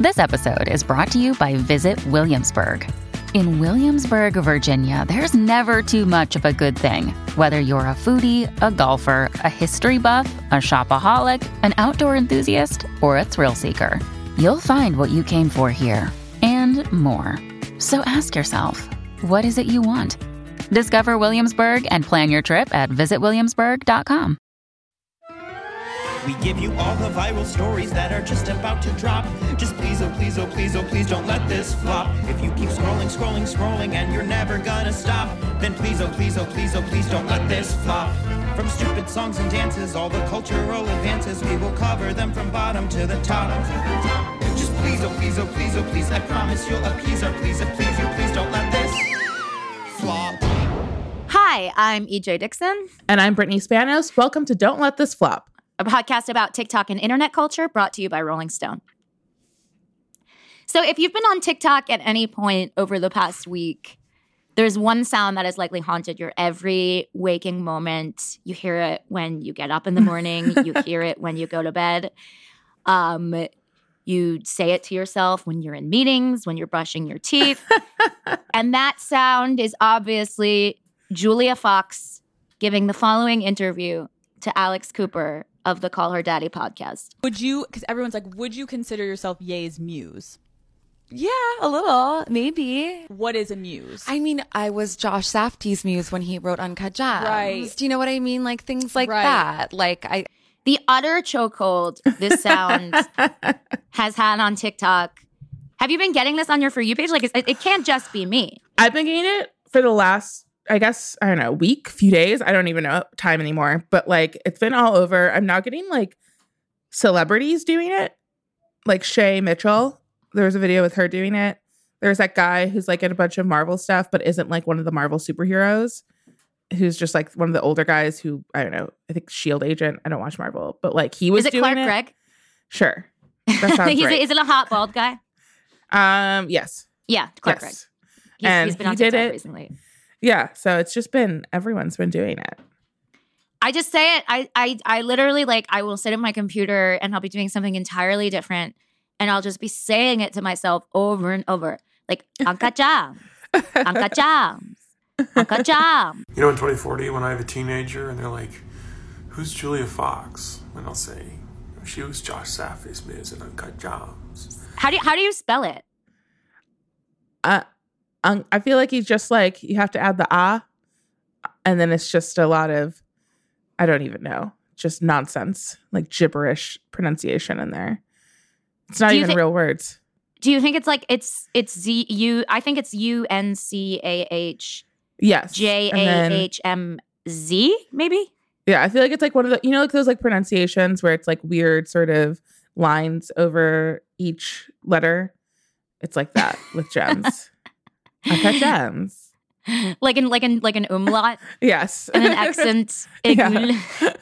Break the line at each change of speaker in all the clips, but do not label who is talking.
This episode is brought to you by Visit Williamsburg. In Williamsburg, Virginia, there's never too much of a good thing. Whether you're a foodie, a golfer, a history buff, a shopaholic, an outdoor enthusiast, or a thrill seeker, you'll find what you came for here and more. So ask yourself, what is it you want? Discover Williamsburg and plan your trip at visitwilliamsburg.com.
We give you all the viral stories that are just about to drop. Just please, oh please, oh please, oh please don't let this flop. If you keep scrolling, scrolling, scrolling and you're never gonna stop, then please, oh please, oh please, oh please don't let this flop. From stupid songs and dances, all the cultural advances, we will cover them from bottom to the top. Just please, oh please, oh please, oh please, I promise you'll appease our please, and please you, please don't let this flop.
Hi, I'm EJ Dixon.
And I'm Brittany Spanos. Welcome to Don't Let This Flop,
A podcast about TikTok and internet culture brought to you by Rolling Stone. So if you've been on TikTok at any point over the past week, there's one sound that has likely haunted your every waking moment. You hear it when you get up in the morning. You hear it when you go to bed. You say it to yourself when you're in meetings, when you're brushing your teeth. And that sound is obviously Julia Fox giving the following interview to Alex Cooper of the Call Her Daddy podcast.
Would you, because everyone's like, would you consider yourself Ye's muse?
Yeah, a little, maybe.
What is a muse?
I mean, I was Josh Safdie's muse when he wrote Uncut Gems.
Right.
Do you know what I mean? Like things like
Right.
that. Like
The utter chokehold this sound has had on TikTok. Have you been getting this on your For You page? Like, it can't just be me.
I've been getting it for the last, I guess, I don't know, week, few days. I don't even know time anymore. But like, it's been all over. I'm now getting like celebrities doing it. Like Shay Mitchell. There was a video with her doing it. There's that guy who's like in a bunch of Marvel stuff, but isn't like one of the Marvel superheroes. Who's just like one of the older guys who, I don't know, I think S.H.I.E.L.D. agent. I don't watch Marvel, but like he was
Is it
doing
Clark
it.
Gregg?
Sure. That sounds right.
Is it a hot bald guy?
Yes.
Yeah, Clark Gregg.
Yes.
He's been on TikTok recently.
Yeah. So it's just been, everyone's been doing it.
I just say it. I literally, like, I will sit at my computer and I'll be doing something entirely different. And I'll just be saying it to myself over and over. Like, Uncut Gems. Uncut Gems. Uncut Gems.
You know, in 2040, when I have a teenager and they're like, who's Julia Fox? And I'll say, she was Josh Safdie's muse in Uncut Gems.
How do you spell it?
I feel like he's just like, you have to add the and then it's just a lot of, I don't even know, just nonsense, like gibberish pronunciation in there. It's not even real words.
Do you think it's like it's Z-U? I think it's UNCAH.
Yes.
JAHMZ, maybe?
Yeah, I feel like it's like one of the, you know, like those like pronunciations where it's like weird sort of lines over each letter. It's like that with gems. Uncut Gems.
Like an umlaut.
Yes.
And an accent.
Yeah.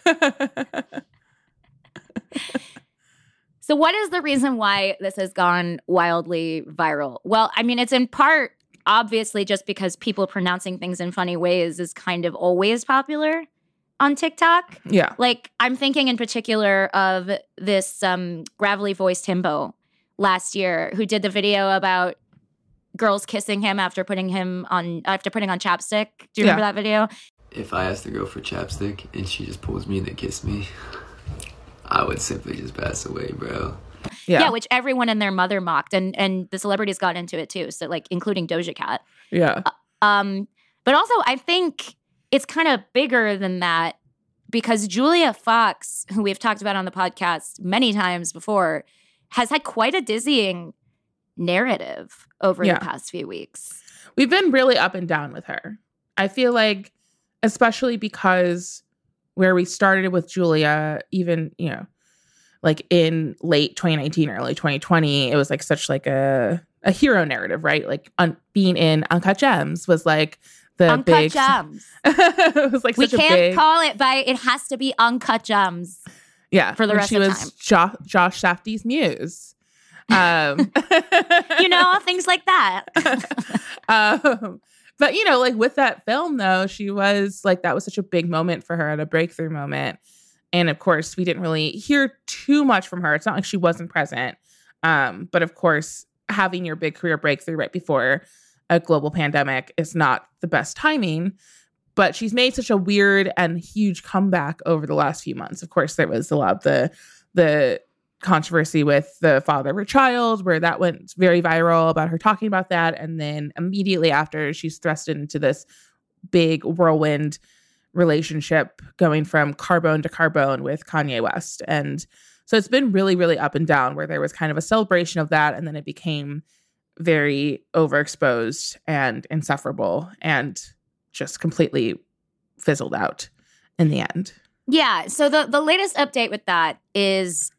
So what is the reason why this has gone wildly viral? Well, I mean, it's in part, obviously, just because people pronouncing things in funny ways is kind of always popular on TikTok.
Yeah.
Like, I'm thinking in particular of this gravelly voiced himbo last year who did the video about girls kissing him after putting on chapstick. Do you remember that video?
If I asked a girl for chapstick and she just pulls me and then kiss me, I would simply just pass away, bro.
Yeah, which everyone and their mother mocked, and the celebrities got into it too. So like, including Doja Cat.
Yeah.
But also, I think it's kind of bigger than that because Julia Fox, who we've talked about on the podcast many times before, has had quite a dizzying narrative over the past few weeks.
We've been really up and down with her. I feel like, especially because where we started with Julia, even, you know, like in late 2019, early 2020, it was like such like a hero narrative, right? Like being in Uncut Gems was like the
Uncut
big...
Gems.
It was like
we
such
can't
a big...
call it by, it has to be Uncut Gems.
Yeah.
For the rest of the time.
She was Josh Safdie's muse.
You know, things like that.
But, you know, like with that film, though, she was like, that was such a big moment for her and a breakthrough moment. And of course, we didn't really hear too much from her. It's not like she wasn't present. But of course, having your big career breakthrough right before a global pandemic is not the best timing. But she's made such a weird and huge comeback over the last few months. Of course, there was a lot of the controversy with the father of her child, where that went very viral about her talking about that. And then immediately after, she's thrusted into this big whirlwind relationship going from Carbone to Carbone with Kanye West. And so it's been really, really up and down, where there was kind of a celebration of that. And then it became very overexposed and insufferable and just completely fizzled out in the end.
Yeah. So the latest update with that is,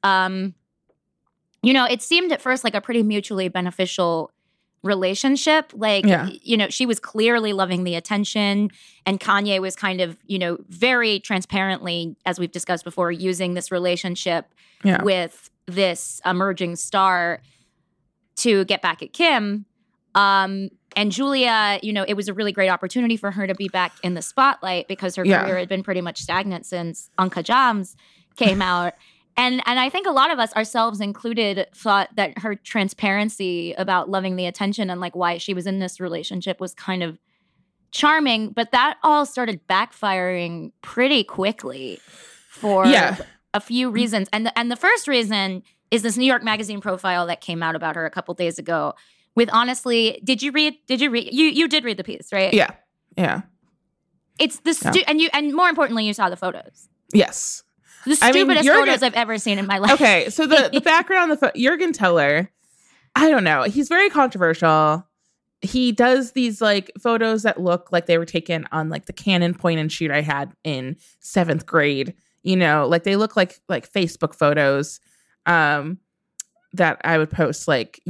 it seemed at first like a pretty mutually beneficial relationship. Like, she was clearly loving the attention, and Kanye was kind of, very transparently, as we've discussed before, using this relationship with this emerging star to get back at Kim. And Julia, it was a really great opportunity for her to be back in the spotlight because her career had been pretty much stagnant since Uncut Gems came out. And I think a lot of us, ourselves included, thought that her transparency about loving the attention and like why she was in this relationship was kind of charming. But that all started backfiring pretty quickly for a few reasons. And the first reason is this New York Magazine profile that came out about her a couple days ago. With honestly, did you read? You did read the piece, right?
Yeah.
It's the and more importantly, you saw the photos.
Yes.
The stupidest photos I've ever seen in my life.
Okay, so the background, Jürgen Teller, I don't know. He's very controversial. He does these like photos that look like they were taken on like the Canon point and shoot I had in 7th grade. Like they look like Facebook photos that I would post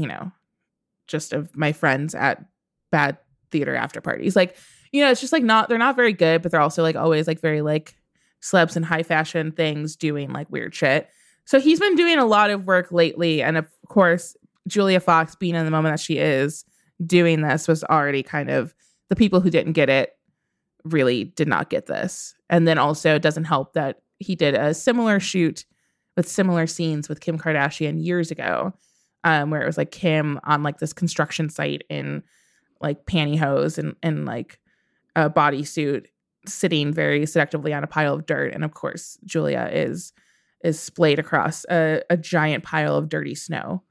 just of my friends at bad theater after parties. Like, it's just like they're not very good, but they're also like always like very like celebs and high fashion things doing like weird shit. So he's been doing a lot of work lately. And of course, Julia Fox, being in the moment that she is doing this, was already kind of the people who didn't get it really did not get this. And then also it doesn't help that he did a similar shoot with similar scenes with Kim Kardashian years ago. Where it was like Kim on like this construction site in like pantyhose and like a bodysuit sitting very seductively on a pile of dirt. And of course, Julia is splayed across a giant pile of dirty snow.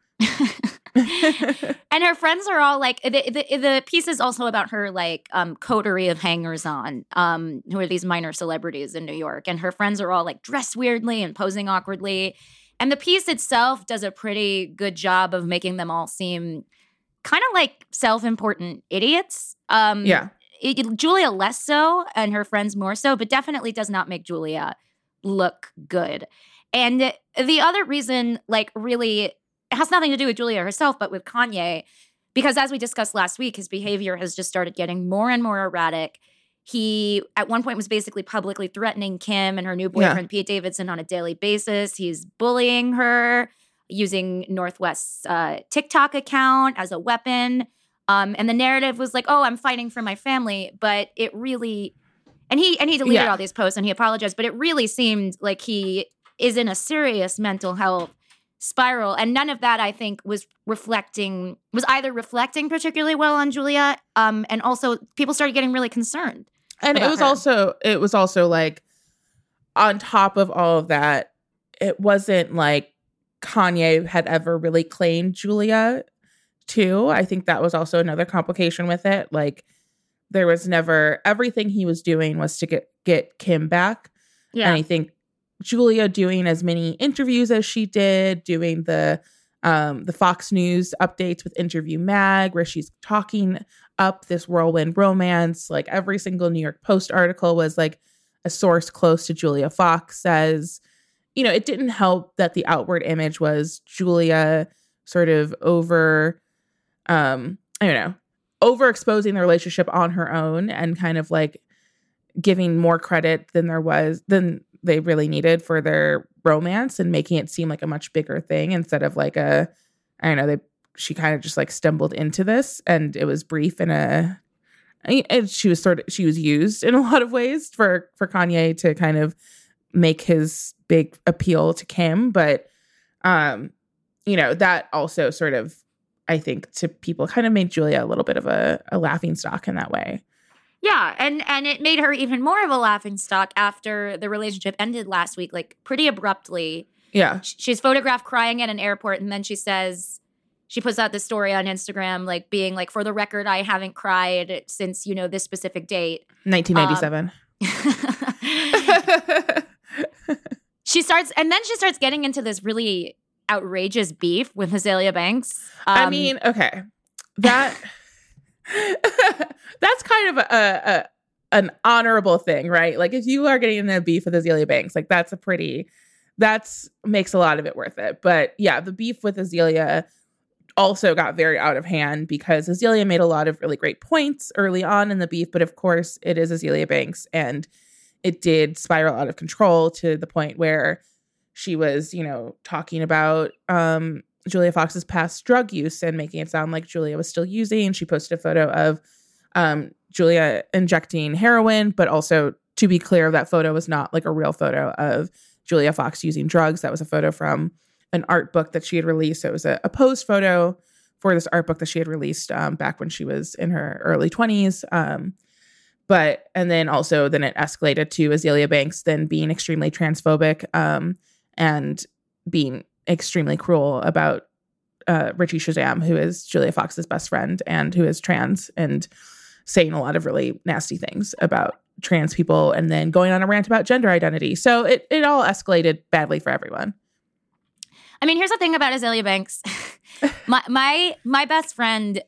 And her friends are all like, the piece is also about her like coterie of hangers-on, who are these minor celebrities in New York. And her friends are all like dressed weirdly and posing awkwardly. And the piece itself does a pretty good job of making them all seem kind of like self-important idiots. Julia less so, and her friends more so, but definitely does not make Julia look good. And the other reason, like, really, it has nothing to do with Julia herself, but with Kanye, because as we discussed last week, his behavior has just started getting more and more erratic. He, at one point, was basically publicly threatening Kim and her new boyfriend, Pete Davidson, on a daily basis. He's bullying her, using Northwest's TikTok account as a weapon. And the narrative was like, oh, I'm fighting for my family. But it really, and he deleted all these posts and he apologized, but it really seemed like he is in a serious mental health spiral. And none of that, I think, was either reflecting particularly well on Julia, and also people started getting really concerned.
And it was also like, on top of all of that, it wasn't like Kanye had ever really claimed Julia too. I think that was also another complication with it. Like, there was never, everything he was doing was to get Kim back. Yeah. And I think Julia doing as many interviews as she did, doing the Fox News updates with Interview Mag, where she's talking up this whirlwind romance. Like, every single New York Post article was like a source close to Julia Fox says, it didn't help that the outward image was Julia sort of overexposing the relationship on her own and kind of like giving more credit than they really needed for their romance and making it seem like a much bigger thing instead of like she kind of just like stumbled into this, and it was brief and she was used in a lot of ways for Kanye to kind of make his big appeal to Kim. But that also sort of, I think, to people kind of made Julia a little bit of a laughing stock in that way.
Yeah, and it made her even more of a laughing stock after the relationship ended last week, like pretty abruptly.
Yeah.
She's photographed crying at an airport, and then she puts out this story on Instagram, like being like, for the record, I haven't cried since, this specific date.
1997.
She starts getting into this really outrageous beef with Azealia Banks.
I mean, okay. That's kind of an honorable thing, right? Like, if you are getting in a beef with Azealia Banks, like that makes a lot of it worth it. But yeah, the beef with Azealia also got very out of hand because Azealia made a lot of really great points early on in the beef, but of course it is Azealia Banks, and it did spiral out of control to the point where she was, talking about Julia Fox's past drug use and making it sound like Julia was still using. She posted a photo of Julia injecting heroin, but also, to be clear, that photo was not like a real photo of Julia Fox using drugs. That was a photo from an art book that she had released. So it was a posed photo for this art book that she had released back when she was in her early 20s. And then it escalated to Azealia Banks then being extremely transphobic and being extremely cruel about Richie Shazam, who is Julia Fox's best friend and who is trans, and saying a lot of really nasty things about trans people, and then going on a rant about gender identity. So it all escalated badly for everyone.
I mean, here's the thing about Azealia Banks. my best friend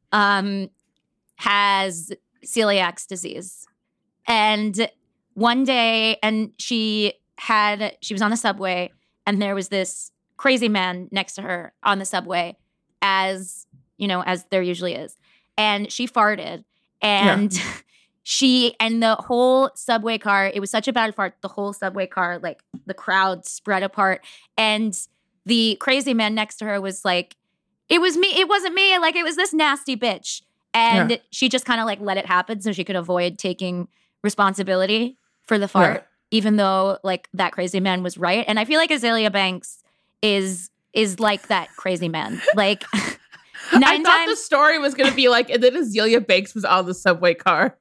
has celiac disease. And one day, and she was on the subway, and there was this crazy man next to her on the subway, as there usually is. And she farted, and and the whole subway car, it was such a bad fart, the whole subway car, like the crowd spread apart. And the crazy man next to her was like, it was me. It wasn't me. Like, it was this nasty bitch. And she just kind of like let it happen so she could avoid taking responsibility for the fart, even though like that crazy man was right. And I feel like Azealia Banks is like that crazy man. Like,
I thought the story was going to be like, and then Azealia Banks was on the subway car.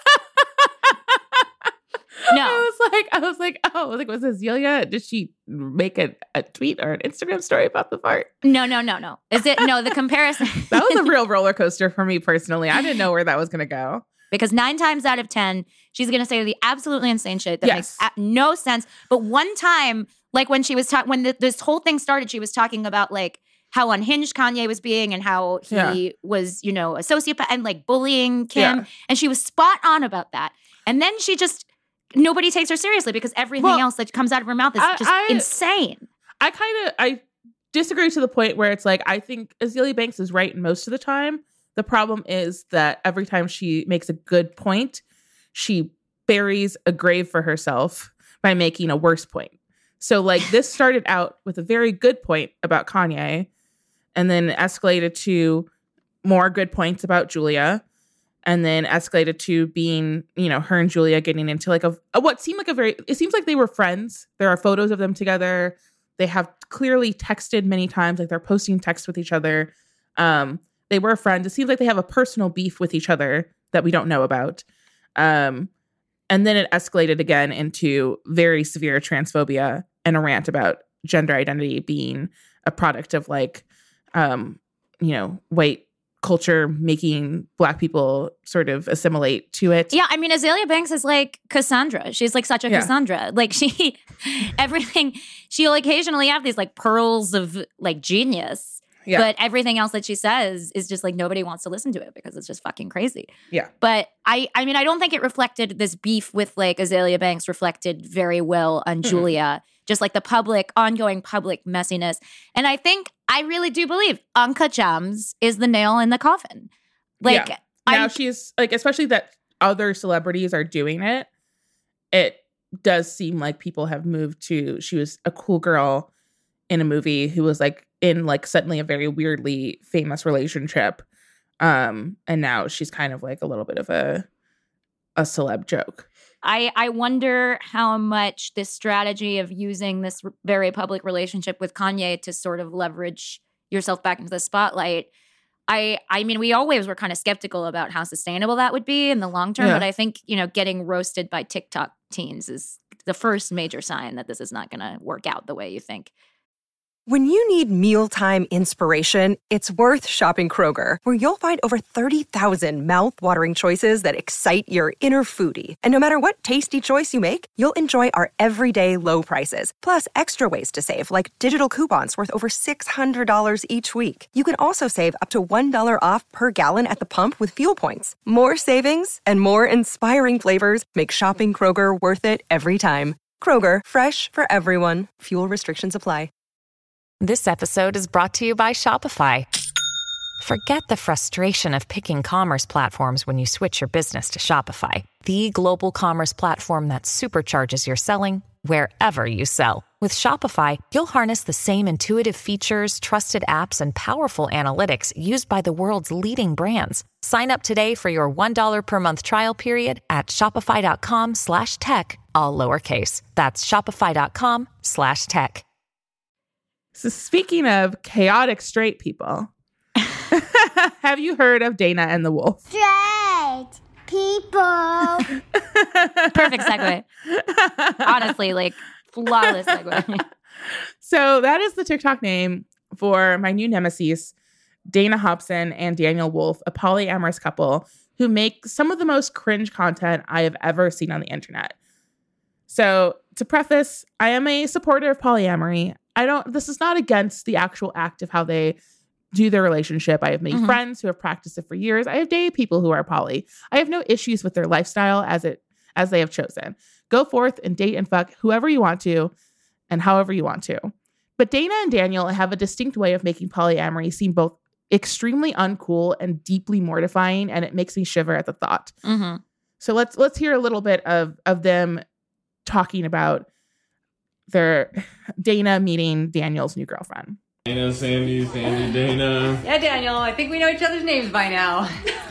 No.
I was like, was Azealia? Did she make a tweet or an Instagram story about the fart?
No. Is it? No, the comparison.
That was a real roller coaster for me personally. I didn't know where that was going to go.
Because 9 times out of 10, she's going to say the absolutely insane shit that makes no sense. But one time, like when she was this whole thing started, she was talking about like how unhinged Kanye was being and how he was, a sociopath and like bullying Kim. Yeah. And she was spot on about that. And then nobody takes her seriously because everything else that comes out of her mouth is insane.
I disagree to the point where it's like, I think Azealia Banks is right most of the time. The problem is that every time she makes a good point, she buries a grave for herself by making a worse point. So like this started out with a very good point about Kanye, and then escalated to more good points about Julia, and then escalated to being, her and Julia getting into like what seemed like it seems like they were friends. There are photos of them together. They have clearly texted many times, like they're posting texts with each other. They were friends. It seems like they have a personal beef with each other that we don't know about. And then it escalated again into very severe transphobia and a rant about gender identity being a product of like, white culture making Black people sort of assimilate to it.
Yeah, I mean, Azealia Banks is like Cassandra. She's like such a Cassandra. Like she'll occasionally have these like pearls of like genius. Yeah. But everything else that she says is just like nobody wants to listen to it because it's just fucking crazy.
Yeah.
But I mean, I don't think it reflected this beef with like Azealia Banks reflected very well on Julia, just like the ongoing public messiness. And I really do believe Uncut Gems is the nail in the coffin. Like
now she's like, especially that other celebrities are doing it. It does seem like people have moved to, she was a cool girl in a movie who was like in like suddenly a very weirdly famous relationship. And now she's kind of like a little bit of a celeb joke.
I wonder how much this strategy of using this very public relationship with Kanye to sort of leverage yourself back into the spotlight. I mean, we always were kind of skeptical about how sustainable that would be in the long term, but I think, getting roasted by TikTok teens is the first major sign that this is not going to work out the way you think.
When you need mealtime inspiration, it's worth shopping Kroger, where you'll find over 30,000 mouth-watering choices that excite your inner foodie. And no matter what tasty choice you make, you'll enjoy our everyday low prices, plus extra ways to save, like digital coupons worth over $600 each week. You can also save up to $1 off per gallon at the pump with fuel points. More savings and more inspiring flavors make shopping Kroger worth it every time. Kroger, fresh for everyone. Fuel restrictions apply.
This episode is brought to you by Shopify. Forget the frustration of picking commerce platforms when you switch your business to Shopify, the global commerce platform that supercharges your selling wherever you sell. With Shopify, you'll harness the same intuitive features, trusted apps, and powerful analytics used by the world's leading brands. Sign up today for your $1 per month trial period at shopify.com/tech, all lowercase. That's shopify.com/tech.
So speaking of chaotic straight people, have you heard of Dana and the Wolf?
Straight people.
Perfect segue. Honestly, like flawless segue.
So that is the TikTok name for my new nemesis, Dana Hobson and Daniel Wolf, a polyamorous couple who make some of the most cringe content I have ever seen on the internet. So to preface, I am a supporter of polyamory. This is not against the actual act of how they do their relationship. I have many friends who have practiced it for years. I have dated people who are poly. I have no issues with their lifestyle as they have chosen. Go forth and date and fuck whoever you want to and however you want to. But Dana and Daniel have a distinct way of making polyamory seem both extremely uncool and deeply mortifying, and it makes me shiver at the thought.
Mm-hmm.
So let's hear a little bit of them talking about their Dana meeting Daniel's new girlfriend.
Dana, Sandy, Dana.
Yeah, Daniel, I think we know each other's names by now.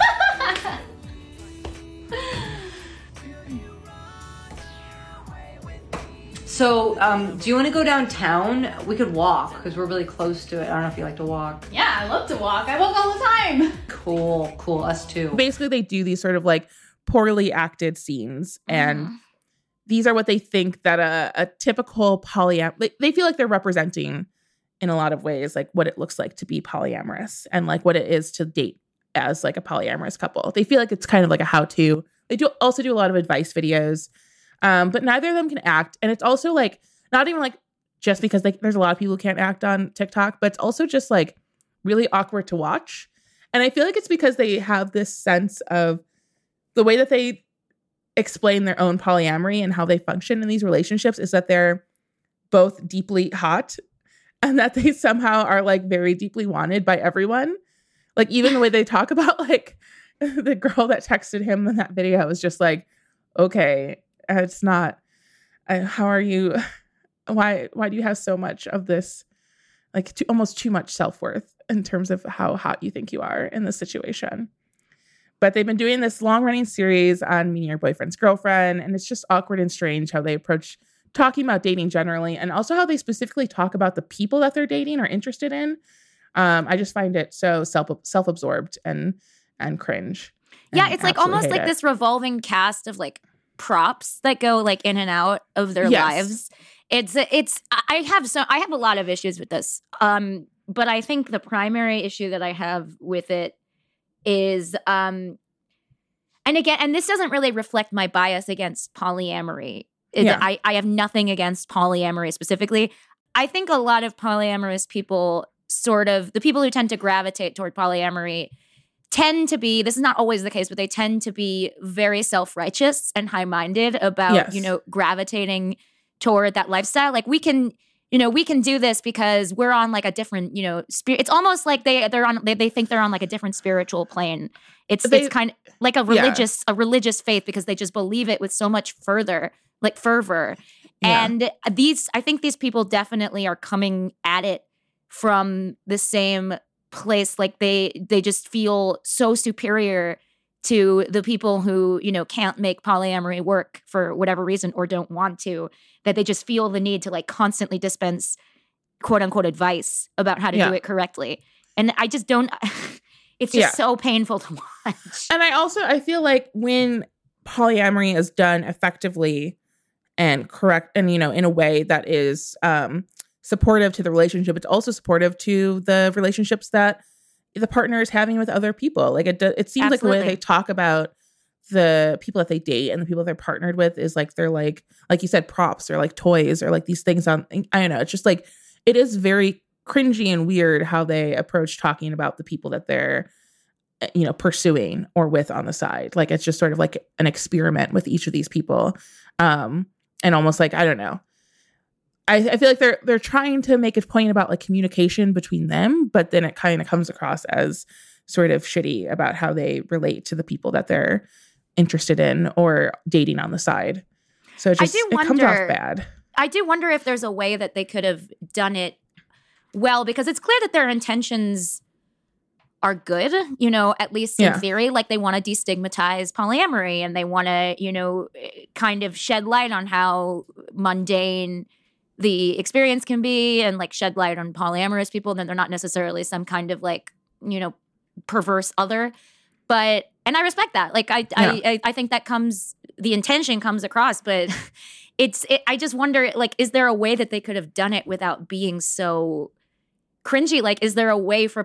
So, do you want to go downtown? We could walk, because we're really close to it. I don't know if you like to walk.
Yeah, I love to walk. I walk all the time.
Cool, us too.
Basically, they do these sort of like poorly acted scenes, and these are what they think that a typical they feel like they're representing in a lot of ways, like what it looks like to be polyamorous and like what it is to date as like a polyamorous couple. They feel like it's kind of like a how-to. They also do a lot of advice videos, but neither of them can act. And it's also like, not even like just because there's a lot of people who can't act on TikTok, but it's also just like really awkward to watch. And I feel like it's because they have this sense of the way that they explain their own polyamory and how they function in these relationships is that they're both deeply hot and that they somehow are like very deeply wanted by everyone. Like even the way they talk about like the girl that texted him in that video was just like, okay, it's not, how are you, why do you have so much of this, like almost too much self-worth in terms of how hot you think you are in this situation. But they've been doing this long-running series on meeting your boyfriend's girlfriend, and it's just awkward and strange how they approach talking about dating generally, and also how they specifically talk about the people that they're dating or interested in. I just find it so self-absorbed and cringe.
Yeah, it's like almost like this revolving cast of like props that go like in and out of their lives. I have a lot of issues with this. But I think the primary issue that I have with it is and this doesn't really reflect my bias against polyamory. I have nothing against polyamory specifically. I think a lot of polyamorous people, the people who tend to gravitate toward polyamory tend to be, this is not always the case, but they tend to be very self-righteous and high-minded about, gravitating toward that lifestyle. Like we can do this because we're on like a different, spirit. It's almost like they think they're on like a different spiritual plane. It's kind of like a religious faith because they just believe it with so much fervor. Yeah. And I think these people definitely are coming at it from the same place. Like they just feel so superior to the people who, you know, can't make polyamory work for whatever reason or don't want to, that they just feel the need to like constantly dispense quote unquote advice about how to do it correctly. And I just don't, it's just so painful to watch.
And I feel like when polyamory is done effectively and correct, and, you know, in a way that is supportive to the relationship, it's also supportive to the relationships that the partner is having with other people. Like it seems like the way they talk about the people that they date and the people they're partnered with is like, they're like you said, props or like toys or like these things on, I don't know. It's just like, it is very cringy and weird how they approach talking about the people that they're, you know, pursuing or with on the side. Like, it's just sort of like an experiment with each of these people. And almost like, I don't know. I feel like they're trying to make a point about like communication between them, but then it kind of comes across as sort of shitty about how they relate to the people that they're interested in or dating on the side. So it comes off bad.
I do wonder if there's a way that they could have done it well, because it's clear that their intentions are good, you know, at least in theory. Like, they want to destigmatize polyamory and they want to, you know, kind of shed light on how mundane the experience can be and like shed light on polyamorous people. Then they're not necessarily some kind of like, you know, perverse other. But, and I respect that. Like, I think that the intention comes across, but I just wonder, like, is there a way that they could have done it without being so cringy? Like, is there a way for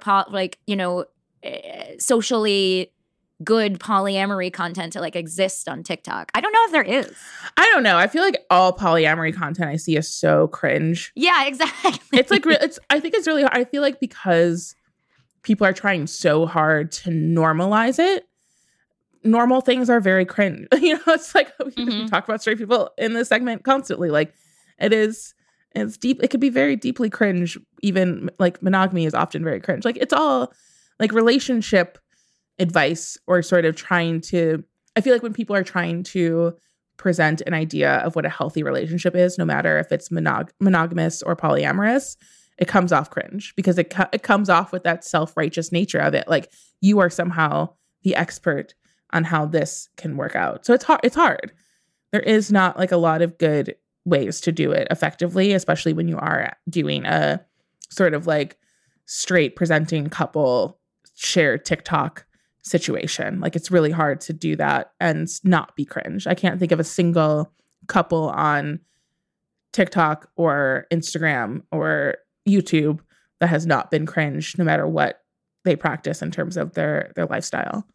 socially good polyamory content to like exist on TikTok? I don't know if there is.
I don't know. I feel like all polyamory content I see is so cringe.
Yeah, exactly.
It's like, I think it's really hard. I feel like because people are trying so hard to normalize it, normal things are very cringe. You know, it's like we talk about straight people in this segment constantly. Like, it's deep. It could be very deeply cringe. Even like monogamy is often very cringe. Like, it's all like relationship advice or sort of trying to, I feel like when people are trying to present an idea of what a healthy relationship is, no matter if it's monogamous or polyamorous, it comes off cringe because it comes off with that self-righteous nature of it. Like, you are somehow the expert on how this can work out. So it's hard. There is not like a lot of good ways to do it effectively, especially when you are doing a sort of like straight presenting couple shared TikTok situation. Like, it's really hard to do that and not be cringe. I can't think of a single couple on TikTok or Instagram or YouTube that has not been cringe, no matter what they practice in terms of their lifestyle.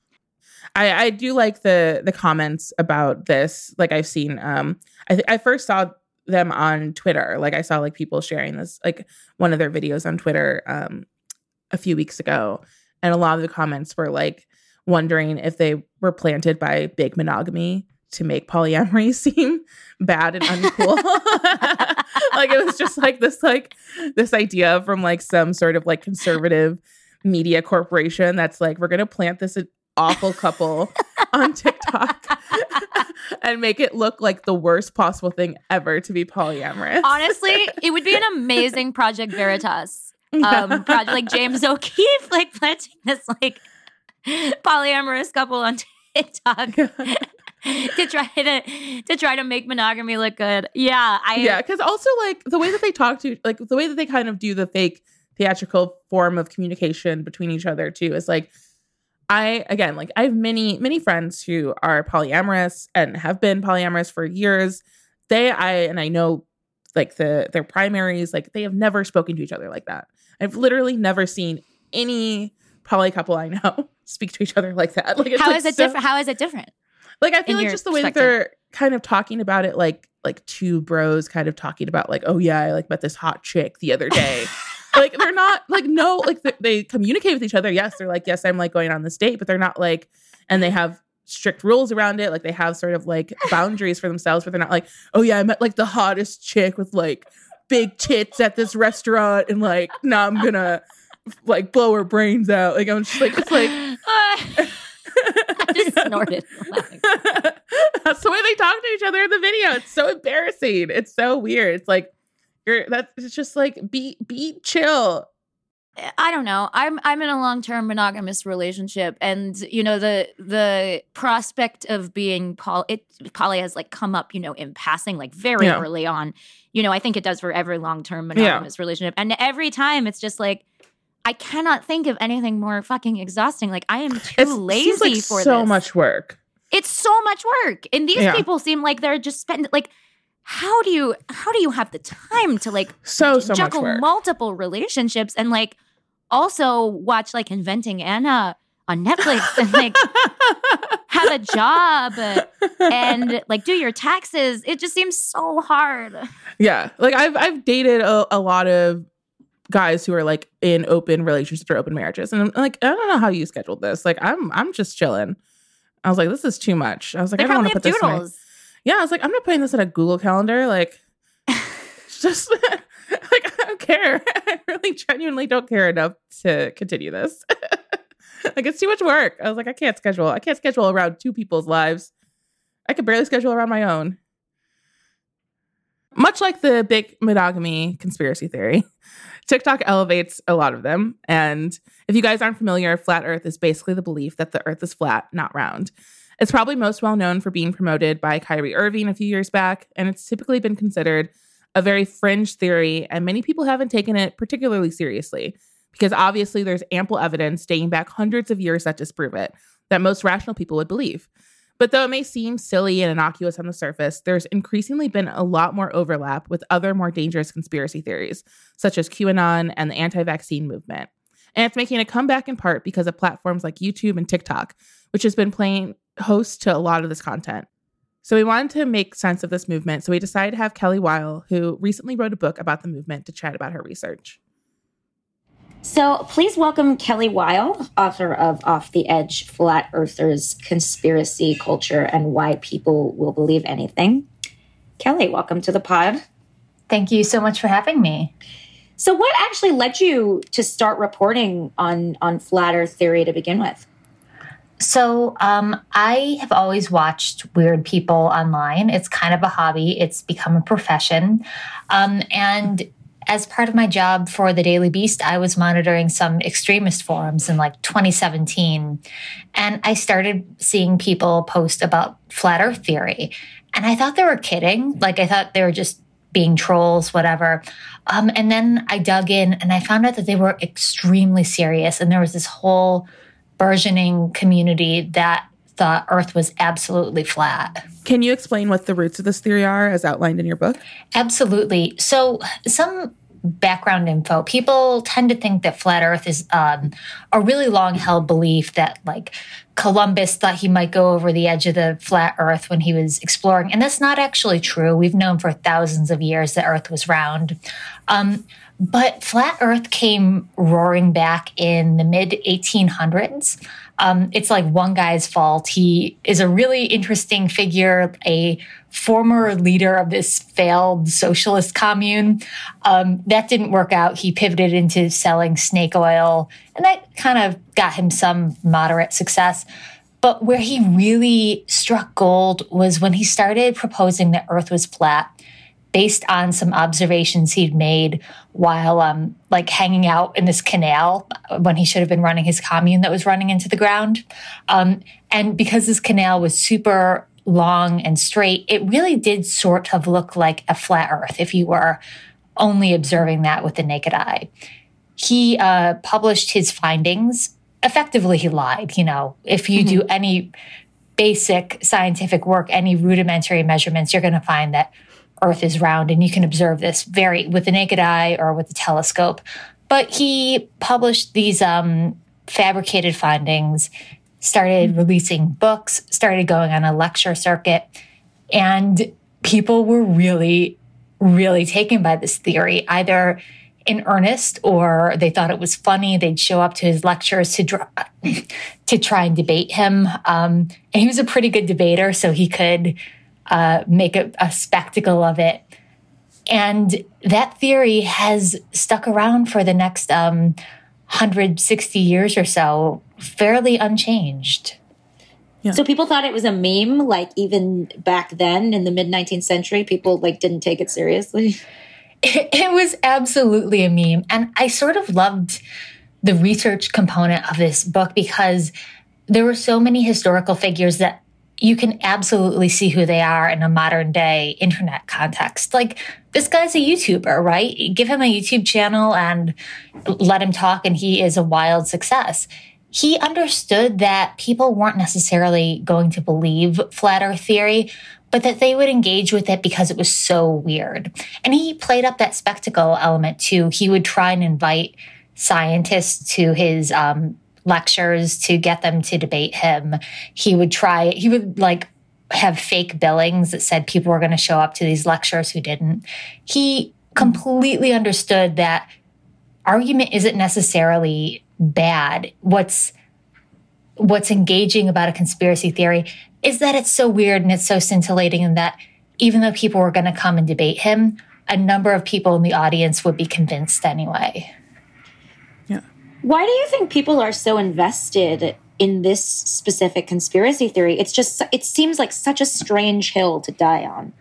I do like the comments about this. Like, I've seen, I first saw them on Twitter. Like, I saw like people sharing this, like one of their videos on Twitter a few weeks ago. And a lot of the comments were like wondering if they were planted by big monogamy to make polyamory seem bad and uncool. Like, it was just like this idea from like some sort of like conservative media corporation that's like, we're going to plant this awful couple on TikTok and make it look like the worst possible thing ever to be polyamorous.
Honestly, it would be an amazing Project Veritas. Project, like James O'Keefe, like planting this like polyamorous couple on TikTok to try to make monogamy look good. Because also like the way that they talk to, like the way that they kind of do the fake theatrical form of communication between each other too is like, I have many friends who are polyamorous and have been polyamorous for years. I know like their primaries, like they have never spoken to each other like that. I've literally never seen any poly couple I know speak to each other like that. Like, how is it different? How is it different?
Like, I feel like just the way that they're kind of talking about it, like two bros kind of talking about like, oh yeah, I like met this hot chick the other day. Like, they're not like, no, like they communicate with each other. Yes, they're like, yes, I'm like going on this date, but they're not like, and they have strict rules around it. Like, they have sort of like boundaries for themselves, but they're not like, oh yeah, I met like the hottest chick with like big tits at this restaurant, and like now I'm gonna like blow her brains out. Like, I'm just like, it's like
I just snorted.
That's the way they talk to each other in the video. It's so embarrassing. It's so weird. It's like it's just like be chill.
I don't know. I'm in a long-term monogamous relationship, and the prospect of being poly has like come up, in passing, like very early on. I think it does for every long-term monogamous relationship, and every time it's just like I cannot think of anything more fucking exhausting. Like I am too lazy for
so
this.
much work.
It's so much work, and these people seem like they're just spending like. How do you have the time to like
so
juggle multiple relationships and like also watch like Inventing Anna on Netflix and like have a job and like do your taxes? It just seems so hard.
Yeah, like I've dated a lot of guys who are like in open relationships or open marriages, and I'm like, I don't know how you scheduled this. Like I'm just chilling. I was like, this is too much. I was like, I don't want to put this in. Yeah, I was like, I'm not putting this in a Google Calendar. Like, just like I don't care. I really genuinely don't care enough to continue this. Like, it's too much work. I was like, I can't schedule around two people's lives. I could barely schedule around my own. Much like the big monogamy conspiracy theory, TikTok elevates a lot of them. And if you guys aren't familiar, flat Earth is basically the belief that the Earth is flat, not round. It's probably most well known for being promoted by Kyrie Irving a few years back, and it's typically been considered a very fringe theory, and many people haven't taken it particularly seriously, because obviously there's ample evidence dating back hundreds of years that disprove it, that most rational people would believe. But though it may seem silly and innocuous on the surface, there's increasingly been a lot more overlap with other more dangerous conspiracy theories, such as QAnon and the anti-vaccine movement. And it's making a comeback in part because of platforms like YouTube and TikTok, which has been playing host to a lot of this content. So we wanted to make sense of this movement, so we decided to have Kelly Weil, who recently wrote a book about the movement, to chat about her research.
So please welcome Kelly Weil, author of Off the Edge, Flat Earthers, Conspiracy Culture, and Why People Will Believe Anything. Kelly, welcome to the pod.
Thank you so much for having me.
So what actually led you to start reporting on flat Earth theory to begin with?
So I have always watched weird people online. It's kind of a hobby. It's become a profession. And as part of my job for the Daily Beast, I was monitoring some extremist forums in like 2017. And I started seeing people post about flat Earth theory. And I thought they were kidding. Like I thought they were just being trolls, whatever. And then I dug in and I found out that they were extremely serious. And there was this whole burgeoning community that thought Earth was absolutely flat.
Can you explain what the roots of this theory are as outlined in your book?
Absolutely. So some background info. People tend to think that flat Earth is a really long-held belief that like Columbus thought he might go over the edge of the flat Earth when he was exploring. And that's not actually true. We've known for thousands of years that Earth was round. But flat Earth came roaring back in the mid-1800s. It's like one guy's fault. He is a really interesting figure, a former leader of this failed socialist commune. That didn't work out. He pivoted into selling snake oil, and that kind of got him some moderate success. But where he really struck gold was when he started proposing that Earth was flat, based on some observations he'd made while like hanging out in this canal when he should have been running his commune that was running into the ground. And because this canal was super long and straight, it really did sort of look like a flat Earth if you were only observing that with the naked eye. He published his findings. Effectively, he lied. You know, if you do any basic scientific work, any rudimentary measurements, you're going to find that Earth is round, and you can observe this with the naked eye or with the telescope. But he published these fabricated findings, started releasing books, started going on a lecture circuit, and people were really, really taken by this theory, either in earnest or they thought it was funny. They'd show up to his lectures to try and debate him. And he was a pretty good debater, so he could make a spectacle of it. And that theory has stuck around for the next 160 years or so, fairly unchanged.
Yeah. So people thought it was a meme, like even back then in the mid-19th century, people like didn't take it seriously.
It was absolutely a meme. And I sort of loved the research component of this book because there were so many historical figures that you can absolutely see who they are in a modern day internet context. Like, this guy's a YouTuber, right? Give him a YouTube channel and let him talk, and he is a wild success. He understood that people weren't necessarily going to believe flat earth theory, but that they would engage with it because it was so weird. And he played up that spectacle element too. He would try and invite scientists to his lectures to get them to debate him. He would like have fake billings that said people were going to show up to these lectures who didn't. He completely understood that argument isn't necessarily bad. What's engaging about a conspiracy theory is that it's so weird and it's so scintillating, and that even though people were going to come and debate him, a number of people in the audience would be convinced anyway.
Yeah. Why do you think people are so invested in this specific conspiracy theory? It seems like such a strange hill to die on.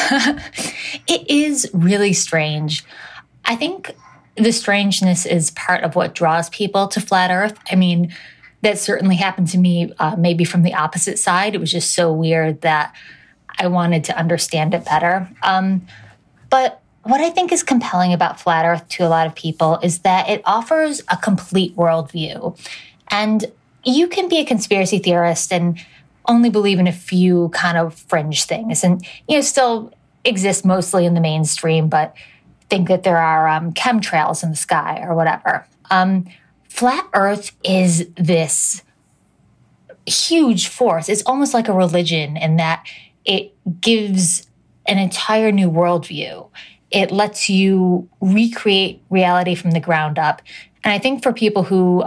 It is really strange. I think the strangeness is part of what draws people to flat earth. I mean, that certainly happened to me, maybe from the opposite side. It was just so weird that I wanted to understand it better. But what I think is compelling about flat earth to a lot of people is that it offers a complete worldview. And you can be a conspiracy theorist and only believe in a few kind of fringe things and, still exist mostly in the mainstream, but think that there are chemtrails in the sky or whatever. Flat earth is this huge force. It's almost like a religion in that it gives an entire new worldview. It lets you recreate reality from the ground up. And I think for people who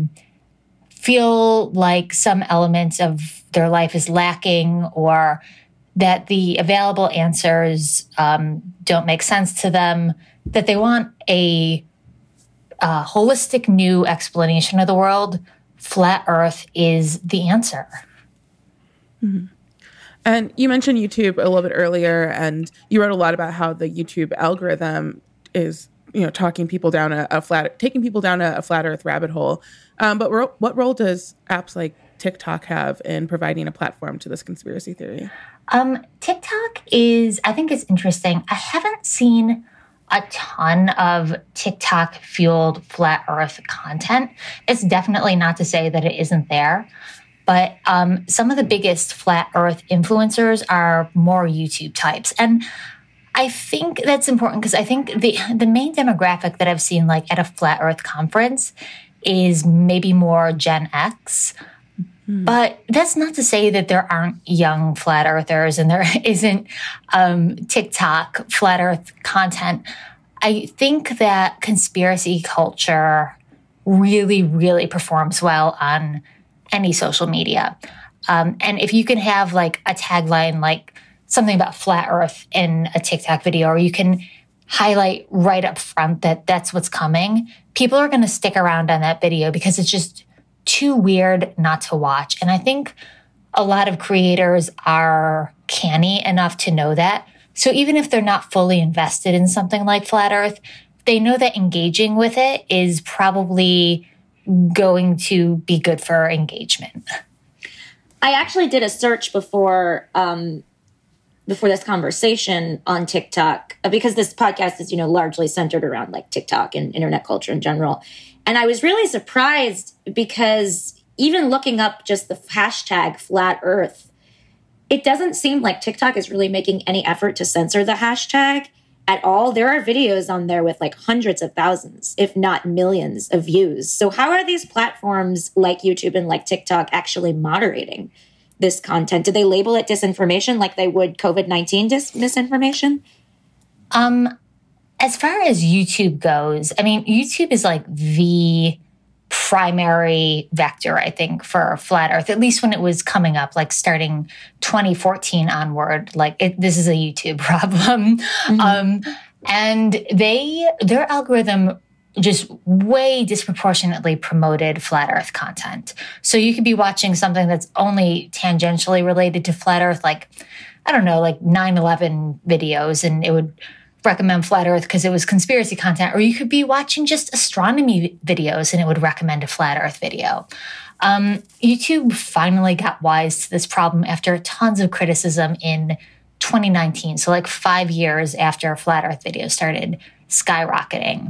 feel like some elements of their life is lacking, or that the available answers don't make sense to them, that they want a holistic new explanation of the world, flat earth is the answer.
Mm-hmm. And you mentioned YouTube a little bit earlier, and you wrote a lot about how the YouTube algorithm is, taking people down a flat earth rabbit hole. But what role does apps like TikTok have in providing a platform to this conspiracy theory?
TikTok I think it's interesting. I haven't seen a ton of TikTok-fueled flat earth content. It's definitely not to say that it isn't there, but some of the biggest flat earth influencers are more YouTube types. And I think that's important because I think the main demographic that I've seen like at a flat earth conference is maybe more Gen X. But that's not to say that there aren't young flat earthers and there isn't TikTok flat earth content. I think that conspiracy culture really, really performs well on any social media. And if you can have like a tagline, like something about flat earth in a TikTok video, or you can highlight right up front that that's what's coming, people are going to stick around on that video because it's just too weird not to watch. And I think a lot of creators are canny enough to know that. So even if they're not fully invested in something like flat earth, they know that engaging with it is probably going to be good for engagement.
I actually did a search before this conversation on TikTok, because this podcast is, largely centered around like TikTok and internet culture in general. And I was really surprised because even looking up just the hashtag flat earth, it doesn't seem like TikTok is really making any effort to censor the hashtag at all. There are videos on there with like hundreds of thousands, if not millions of views. So how are these platforms like YouTube and like TikTok actually moderating this content? Do they label it disinformation like they would COVID-19 misinformation?
As far as YouTube goes, I mean, YouTube is like the primary vector, I think, for flat earth, at least when it was coming up, like starting 2014 onward. Like this is a YouTube problem. Mm-hmm. And their algorithm just way disproportionately promoted flat earth content. So you could be watching something that's only tangentially related to flat earth, like, I don't know, like 9/11 videos, and it would recommend Flat Earth because it was conspiracy content, or you could be watching just astronomy videos and it would recommend a Flat Earth video. YouTube finally got wise to this problem after tons of criticism in 2019. So like 5 years after Flat Earth videos started skyrocketing.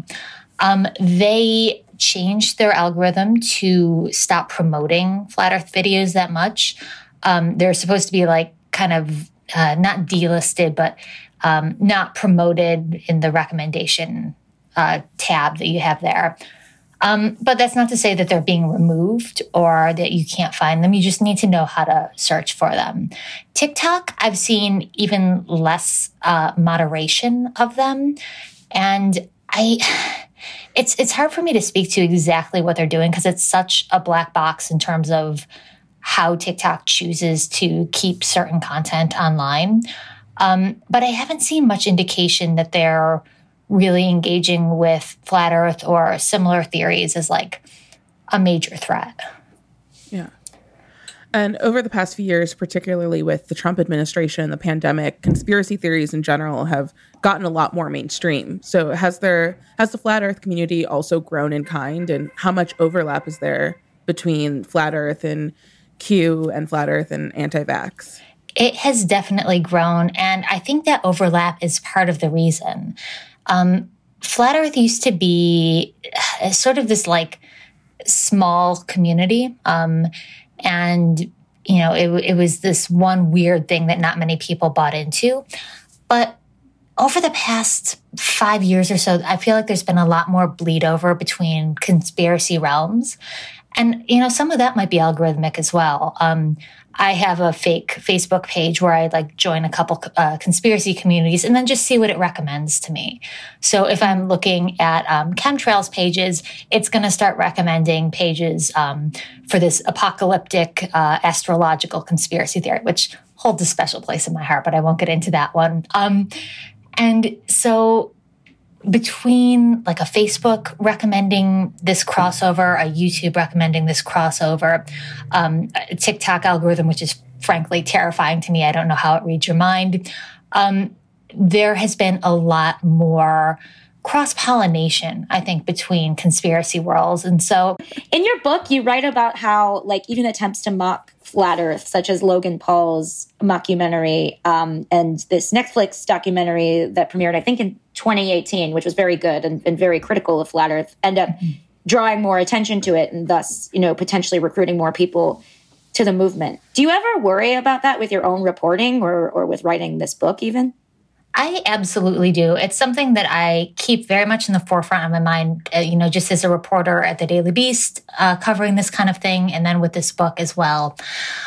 They changed their algorithm to stop promoting Flat Earth videos that much. They're supposed to be like kind of not delisted, but not promoted in the recommendation tab that you have there. But that's not to say that they're being removed or that you can't find them. You just need to know how to search for them. TikTok, I've seen even less moderation of them. And it's hard for me to speak to exactly what they're doing because it's such a black box in terms of how TikTok chooses to keep certain content online. But I haven't seen much indication that they're really engaging with Flat Earth or similar theories as like a major threat.
Yeah. And over the past few years, particularly with the Trump administration, the pandemic, conspiracy theories in general have gotten a lot more mainstream. So has the Flat Earth community also grown in kind? And how much overlap is there between Flat Earth and Q and Flat Earth and anti-vax?
It has definitely grown. And I think that overlap is part of the reason. Flat Earth used to be sort of this like small community. And, you know, it was this one weird thing that not many people bought into. But over the past 5 years or so, I feel like there's been a lot more bleed over between conspiracy realms. And, you know, some of that might be algorithmic as well. I have a fake Facebook page where I like join a couple conspiracy communities and then just see what it recommends to me. So if I'm looking at chemtrails pages, it's going to start recommending pages for this apocalyptic astrological conspiracy theory, which holds a special place in my heart, but I won't get into that one. And so between like a Facebook recommending this crossover, a YouTube recommending this crossover, a TikTok algorithm, which is frankly terrifying to me. I don't know how it reads your mind. There has been a lot more cross-pollination, I think, between conspiracy worlds. And so
in your book, you write about how like even attempts to mock Flat Earth, such as Logan Paul's mockumentary and this Netflix documentary that premiered, I think, in 2018, which was very good and very critical of Flat Earth, end up drawing more attention to it and thus, you know, potentially recruiting more people to the movement. Do you ever worry about that with your own reporting or with writing this book even?
I absolutely do. It's something that I keep very much in the forefront of my mind, you know, just as a reporter at the Daily Beast, covering this kind of thing, and then with this book as well.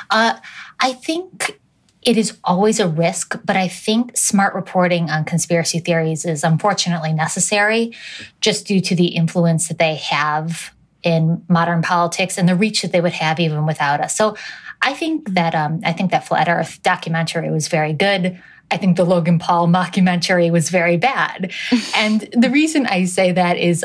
I think it is always a risk, but I think smart reporting on conspiracy theories is unfortunately necessary just due to the influence that they have in modern politics and the reach that they would have even without us. So I think that Flat Earth documentary was very good. I think the Logan Paul mockumentary was very bad. And the reason I say that is,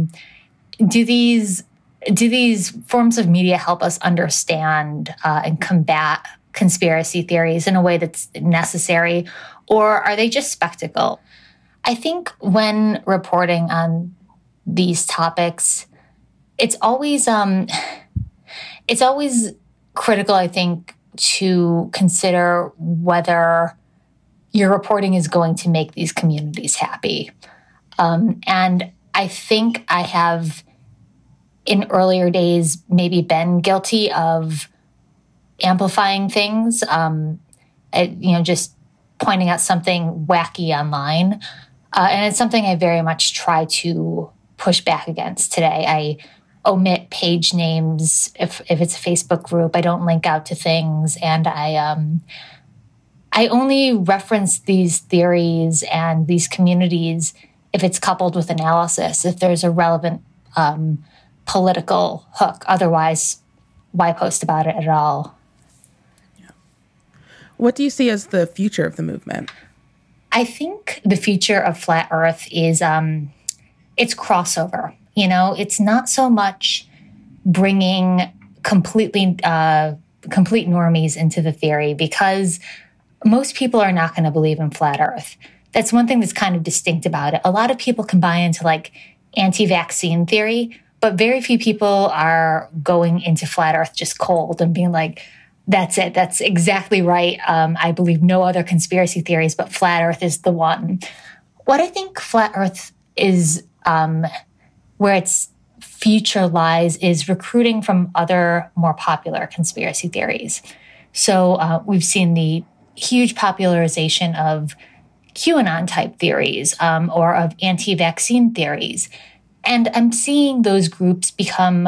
do these forms of media help us understand and combat conspiracy theories in a way that's necessary, or are they just spectacle? I think when reporting on these topics, it's always critical, I think, to consider whether your reporting is going to make these communities happy. And I think I have, in earlier days, maybe been guilty of amplifying things, just pointing out something wacky online. And it's something I very much try to push back against today. I omit page names if it's a Facebook group. I don't link out to things. And I only reference these theories and these communities if it's coupled with analysis, if there's a relevant political hook. Otherwise, why post about it at all?
Yeah. What do you see as the future of the movement?
I think the future of Flat Earth is it's crossover. You know, it's not so much bringing complete normies into the theory, because most people are not going to believe in Flat Earth. that's one thing that's kind of distinct about it. A lot of people can buy into like anti-vaccine theory, but very few people are going into flat earth just cold and being like, that's it. That's exactly right. I believe no other conspiracy theories, but flat earth is the one. What I think flat earth is, where its future lies, is recruiting from other more popular conspiracy theories. So we've seen the huge popularization of QAnon type theories or of anti-vaccine theories. And I'm seeing those groups become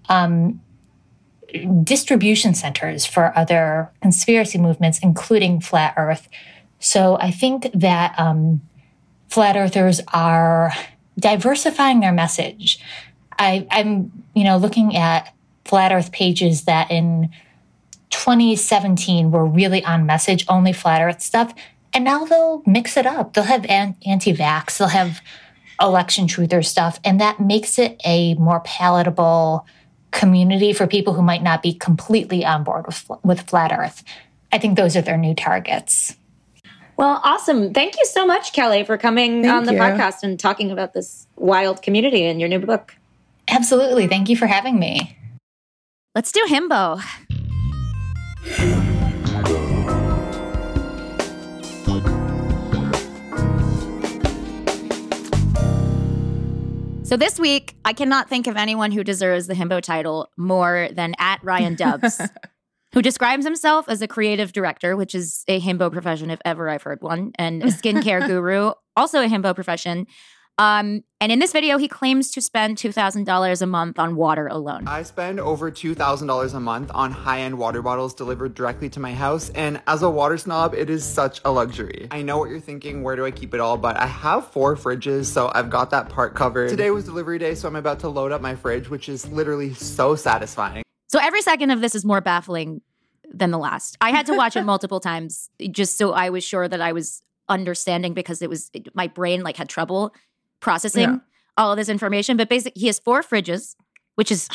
distribution centers for other conspiracy movements, including flat earth. So I think that flat earthers are diversifying their message. I'm looking at flat earth pages that in 2017 were really on message, only flat earth stuff. And now they'll mix it up. They'll have anti-vax, they'll have election truther stuff. And that makes it a more palatable community for people who might not be completely on board with flat earth. I think those are their new targets.
Well, awesome. Thank you so much, Kelly, for coming on the podcast and talking about this wild community in your new book.
Absolutely. Thank you for having me.
Let's do himbo. So this week, I cannot think of anyone who deserves the himbo title more than @RyanDubs, who describes himself as a creative director, which is a himbo profession if ever I've heard one, and a skincare guru, also a himbo profession. And in this video, he claims to spend $2,000 a month on water alone.
I spend over $2,000 a month on high-end water bottles delivered directly to my house, and as a water snob, it is such a luxury. I know what you're thinking, where do I keep it all? But I have 4 fridges, so I've got that part covered. Today was delivery day, so I'm about to load up my fridge, which is literally so satisfying.
So every second of this is more baffling than the last. I had to watch it multiple times just so I was sure that I was understanding, because my brain had trouble processing all of this information. But basically, he has 4 fridges, which is,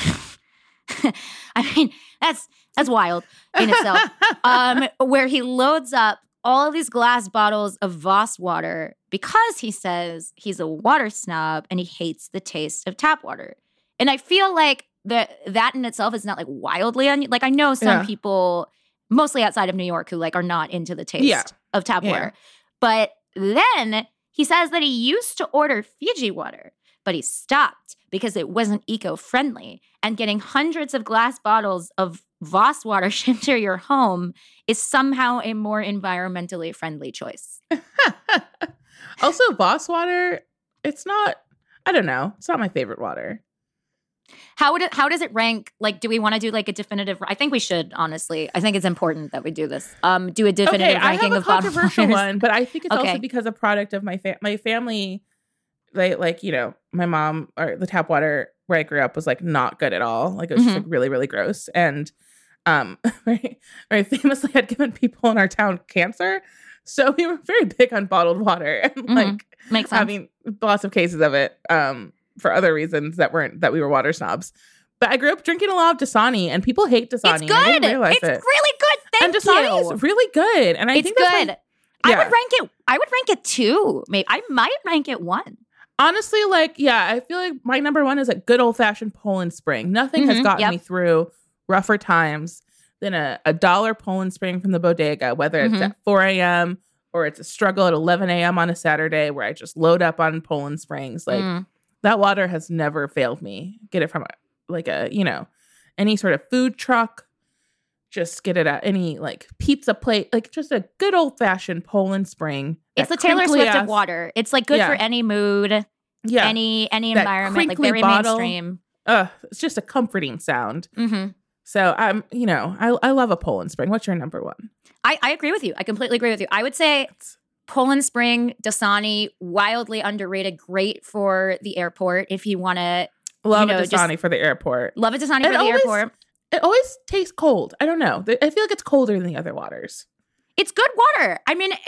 I mean, that's wild in itself, where he loads up all of these glass bottles of Voss water because he says he's a water snob and he hates the taste of tap water. And I feel like that in itself is not wildly I know some people, mostly outside of New York, who are not into the taste of tap water. But then he says that he used to order Fiji water, but he stopped because it wasn't eco-friendly. And getting hundreds of glass bottles of Voss water shipped to your home is somehow a more environmentally friendly choice.
Also, Voss water, it's not my favorite water.
How does it rank? Do we want to do a definitive? I think we should, honestly. I think it's important that we do this. Do a definitive ranking of bottled waters.
I have a controversial one, but I think it's also because a product of my family. My mom, or the tap water where I grew up was not good at all. It was just really, really gross. And very famously had given people in our town cancer. So we were very big on bottled water and
makes sense.
Having lots of cases of it. For other reasons that we were water snobs. But I grew up drinking a lot of Dasani, and people hate Dasani.
It's good. It's really good. Thank you.
And Dasani is really good. And I think
it's good. I would rank it 2. Maybe I might rank it 1.
Honestly, I feel like my number 1 is a good old fashioned Poland Spring. Nothing has gotten me through rougher times than a $1 Poland Spring from the bodega, whether it's at 4 a.m. or it's a struggle at 11 a.m. on a Saturday where I just load up on Poland Springs. That water has never failed me. Get it from any sort of food truck. Just get it at any pizza plate. Just a good old fashioned Poland Spring.
It's the Taylor Swift of water. It's good for any mood, any environment. Very
bottle,
mainstream.
It's just a comforting sound. Mm-hmm. So I love a Poland Spring. What's your number 1?
I agree with you. I completely agree with you. I would say Poland Spring, Dasani, wildly underrated. Great for the airport if you want to.
Love a Dasani for the airport.
Love a Dasani for the airport.
It always tastes cold. I don't know. I feel like it's colder than the other waters.
It's good water. I mean,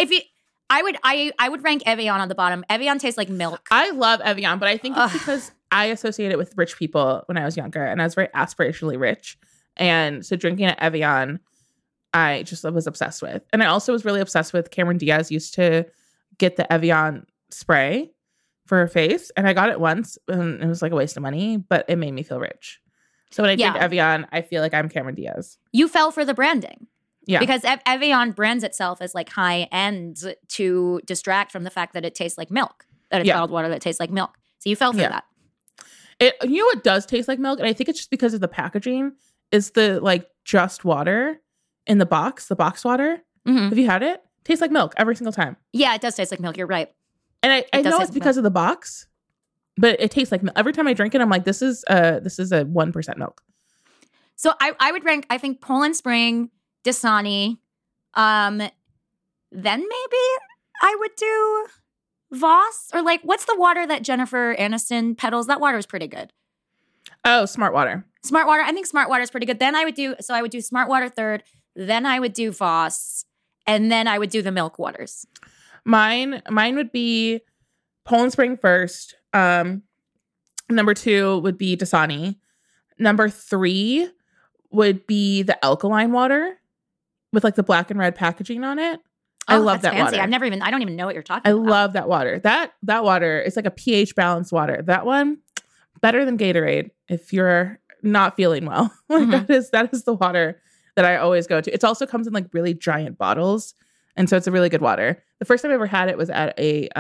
I would rank Evian on the bottom. Evian tastes like milk.
I love Evian, but I think it's because I associate it with rich people when I was younger, and I was very aspirationally rich. And so drinking at Evian, I just was obsessed with. And I also was really obsessed with Cameron Diaz used to get the Evian spray for her face, and I got it once, and it was like a waste of money, but it made me feel rich. So when I drink Evian, I feel like I'm Cameron Diaz.
You fell for the branding.
Yeah.
Because Evian brands itself as like high end to distract from the fact that it tastes like milk, that it's bottled water that tastes like milk. So you fell for that.
You know what does taste like milk? And I think it's just because of the packaging, is the like just water in the box water.
Mm-hmm.
Have you had it? Tastes like milk every single time.
Yeah, it does taste like milk. You're right.
And I know it's because of the box, but it tastes like milk. Every time I drink it, I'm like, this is a 1% milk.
So I would rank, I think, Poland Spring, Dasani. Then maybe I would do Voss, or like, what's the water that Jennifer Aniston peddles? That water is pretty good.
Oh, Smart Water.
Smart Water. I think Smart Water is pretty good. Then I would do Smart Water third. Then I would do Voss. And then I would do the milk waters. Mine
would be Poland Spring first. Number 2 would be Dasani. Number 3 would be the alkaline water with like the black and red packaging on it. I love that
fancy.
water.
I don't even know what you're talking about.
I love that water. That water is like a pH balanced water. That one, better than Gatorade if you're not feeling well. Like that is the water that I always go to. It also comes in like really giant bottles. And so it's a really good water. The first time I ever had it was at a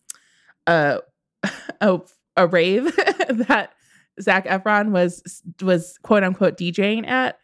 rave that Zac Efron was quote unquote DJing at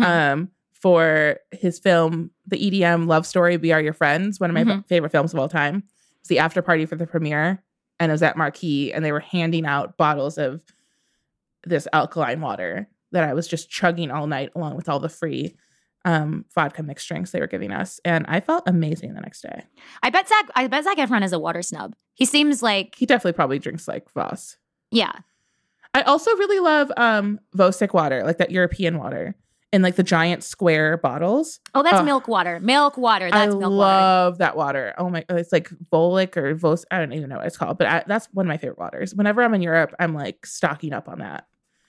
for his film, the EDM love story, We Are Your Friends, one of my favorite films of all time. It was the after party for the premiere, and it was at Marquee, and they were handing out bottles of this alkaline water that I was just chugging all night along with all the free vodka mixed drinks they were giving us. And I felt amazing the next day.
I bet Zac Efron is a water snub. He seems like...
He definitely probably drinks like Voss.
Yeah.
I also really love Vosik water, like that European water in like the giant square bottles.
Oh, that's milk water. Milk water. That's milk water.
I love that water. Oh my, it's like Volic or Vos. I don't even know what it's called, but that's one of my favorite waters. Whenever I'm in Europe, I'm like stocking up on that.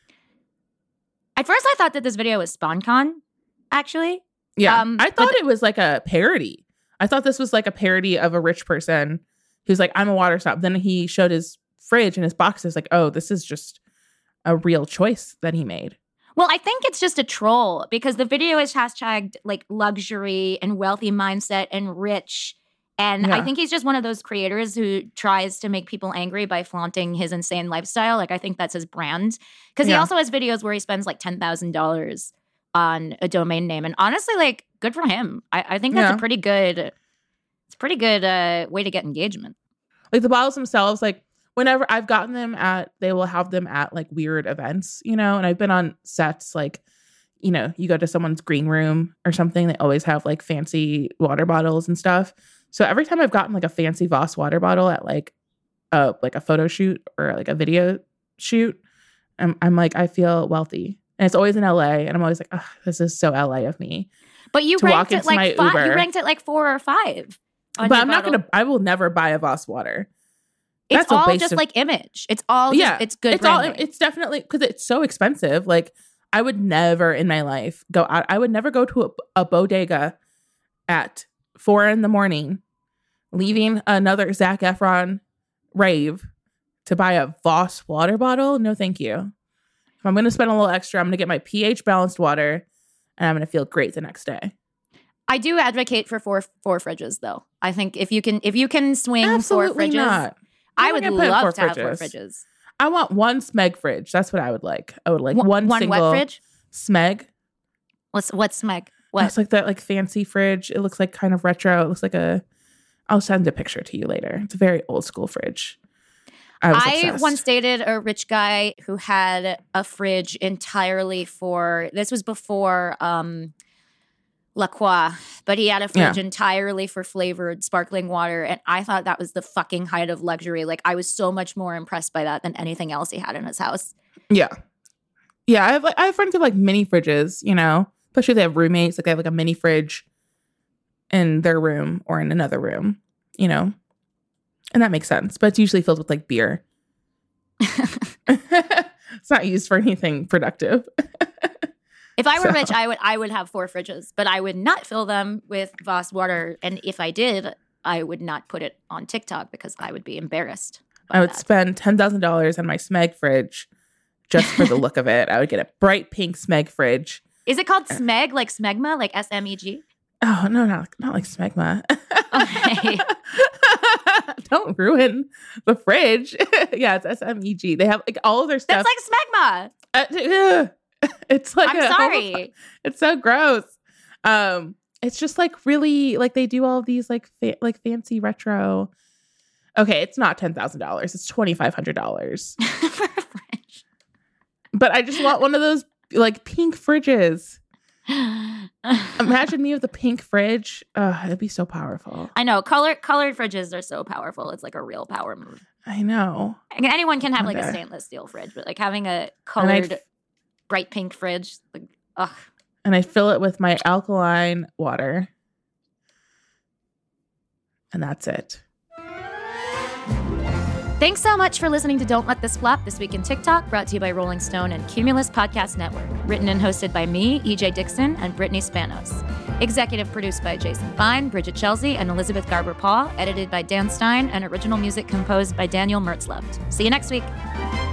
At first, I thought that this video was SpawnCon, actually.
Yeah, I thought it was like a parody. I thought this was like a parody of a rich person who's like, I'm a water snob. Then he showed his fridge and his boxes like, oh, this is just a real choice that he made.
Well, I think it's just a troll because the video is hashtagged like luxury and wealthy mindset and rich. And I think he's just one of those creators who tries to make people angry by flaunting his insane lifestyle. Like, I think that's his brand. Because he also has videos where he spends like $10,000 on a domain name. And honestly, like, good for him. I think that's a pretty good way to get engagement.
Like the bottles themselves, like whenever I've gotten them they will have them at like weird events, you know, and I've been on sets like, you know, you go to someone's green room or something, they always have like fancy water bottles and stuff. So every time I've gotten like a fancy Voss water bottle at like a photo shoot or like a video shoot, I'm like, I feel wealthy. And it's always in LA. And I'm always like, oh, this is so LA of me.
But you ranked it like 5. You ranked it like 4 or 5.
But I'm not going to, I will never buy a Voss water.
It's all just like image. It's all just, it's good branding.
It's definitely, because it's so expensive. Like I would never in my life go out. I would never go to a bodega at 4 a.m, leaving another Zac Efron rave to buy a Voss water bottle. No, thank you. If I'm going to spend a little extra, I'm going to get my pH balanced water and I'm going to feel great the next day.
I do advocate for four fridges, though. I think if you can swing
Absolutely
4 fridges,
not.
I would love to have 4 fridges.
I want one Smeg fridge. That's what I would like. I would like one single
wet fridge?
Smeg.
What's Smeg? What?
It's like that like fancy fridge. It looks like kind of retro. It looks like I'll send a picture to you later. It's a very old school fridge. I
once dated a rich guy who had a fridge entirely for, this was before La Croix, but he had a fridge entirely for flavored sparkling water. And I thought that was the fucking height of luxury. Like I was so much more impressed by that than anything else he had in his house.
Yeah. Yeah. I have friends who have like mini fridges, you know, especially if they have roommates, like they have like a mini fridge in their room or in another room, you know, and that makes sense. But it's usually filled with like beer. It's not used for anything productive.
If I were rich, I would have 4 fridges, but I would not fill them with Voss water. And if I did, I would not put it on TikTok because I would be embarrassed.
I would spend $10,000 on my Smeg fridge just for the look of it. I would get a bright pink Smeg fridge.
Is it called Smeg, like smegma, like SMEG?
Oh, no, not like smegma.
Okay.
Don't ruin the fridge. Yeah, it's SMEG. They have like all of their stuff.
That's like smegma.
It's like
I'm sorry.
It's so gross. It's just like really like they do all of these like fancy retro. Okay, it's not $10,000. It's $2,500. But I just want one of those like pink fridges. Imagine me with a pink fridge. It'd be so powerful.
I know. Colored fridges are so powerful. It's like a real power move.
I know.
Anyone can have like a stainless steel fridge, but like having a colored bright pink fridge, like, ugh.
And I fill it with my alkaline water. And that's it.
Thanks so much for listening to Don't Let This Flop This Week in TikTok, brought to you by Rolling Stone and Cumulus Podcast Network. Written and hosted by me, EJ Dixon, and Brittany Spanos. Executive produced by Jason Fine, Bridget Chelsea, and Elizabeth Garber-Paul. Edited by Dan Stein, and original music composed by Daniel Mertzleft. See you next week.